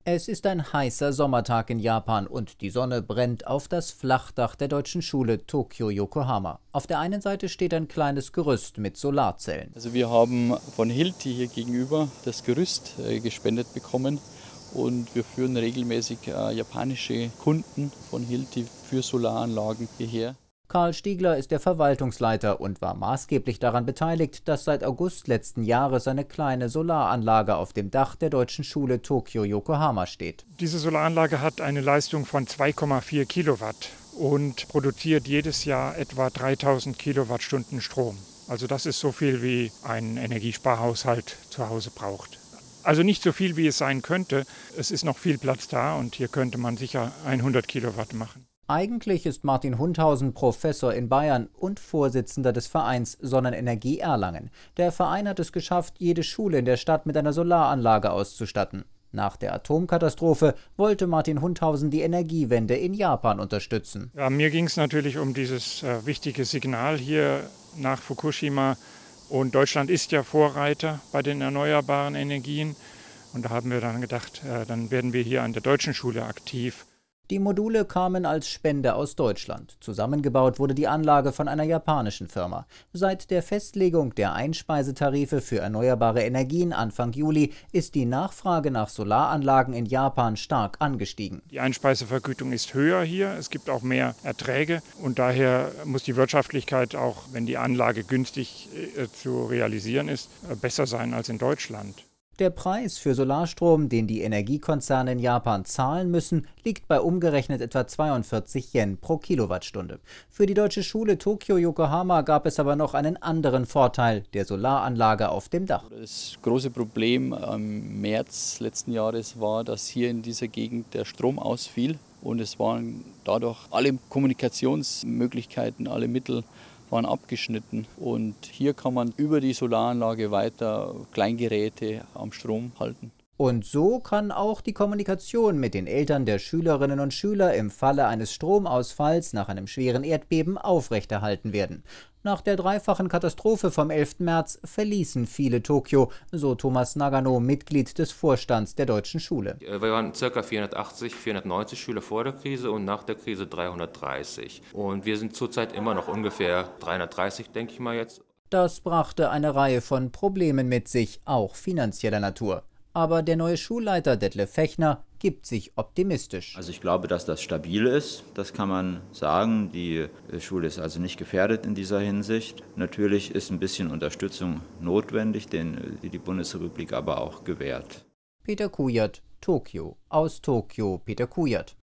Es ist ein heißer Sommertag in Japan und die Sonne brennt auf das Flachdach der deutschen Schule Tokyo Yokohama. Auf der einen Seite steht ein kleines Gerüst mit Solarzellen. Also wir haben von Hilti hier gegenüber das Gerüst gespendet bekommen und wir führen regelmäßig japanische Kunden von Hilti für Solaranlagen hierher. Karl Stiegler ist der Verwaltungsleiter und war maßgeblich daran beteiligt, dass seit August letzten Jahres eine kleine Solaranlage auf dem Dach der deutschen Schule Tokyo Yokohama steht. Diese Solaranlage hat eine Leistung von 2,4 Kilowatt und produziert jedes Jahr etwa 3000 Kilowattstunden Strom. Also das ist so viel, wie ein Energiesparhaushalt zu Hause braucht. Also nicht so viel, wie es sein könnte. Es ist noch viel Platz da und hier könnte man sicher 100 Kilowatt machen. Eigentlich ist Martin Hundhausen Professor in Bayern und Vorsitzender des Vereins Sonnenenergie Erlangen. Der Verein hat es geschafft, jede Schule in der Stadt mit einer Solaranlage auszustatten. Nach der Atomkatastrophe wollte Martin Hundhausen die Energiewende in Japan unterstützen. Ja, mir ging es natürlich um dieses wichtige Signal hier nach Fukushima. Und Deutschland ist ja Vorreiter bei den erneuerbaren Energien. Und da haben wir dann gedacht, dann werden wir hier an der deutschen Schule aktiv. Die Module kamen als Spende aus Deutschland. Zusammengebaut wurde die Anlage von einer japanischen Firma. Seit der Festlegung der Einspeisetarife für erneuerbare Energien Anfang Juli ist die Nachfrage nach Solaranlagen in Japan stark angestiegen. Die Einspeisevergütung ist höher hier, es gibt auch mehr Erträge und daher muss die Wirtschaftlichkeit auch, wenn die Anlage günstig zu realisieren ist, besser sein als in Deutschland. Der Preis für Solarstrom, den die Energiekonzerne in Japan zahlen müssen, liegt bei umgerechnet etwa 42 Yen pro Kilowattstunde. Für die deutsche Schule Tokyo Yokohama gab es aber noch einen anderen Vorteil der Solaranlage auf dem Dach. Das große Problem im März letzten Jahres war, dass hier in dieser Gegend der Strom ausfiel und es waren dadurch alle Kommunikationsmöglichkeiten, alle Mittel waren abgeschnitten und hier kann man über die Solaranlage weiter Kleingeräte am Strom halten. Und so kann auch die Kommunikation mit den Eltern der Schülerinnen und Schüler im Falle eines Stromausfalls nach einem schweren Erdbeben aufrechterhalten werden. Nach der dreifachen Katastrophe vom 11. März verließen viele Tokio, so Thomas Nagano, Mitglied des Vorstands der deutschen Schule. Wir waren ca. 480, 490 Schüler vor der Krise und nach der Krise 330. Und wir sind zurzeit immer noch ungefähr 330, denke ich mal jetzt. Das brachte eine Reihe von Problemen mit sich, auch finanzieller Natur. Aber der neue Schulleiter Detlef Fechner gibt sich optimistisch. Also ich glaube, dass das stabil ist, das kann man sagen. Die Schule ist also nicht gefährdet in dieser Hinsicht. Natürlich ist ein bisschen Unterstützung notwendig, die die Bundesrepublik aber auch gewährt. Peter Kujat, Tokio. Aus Tokio, Peter Kujat.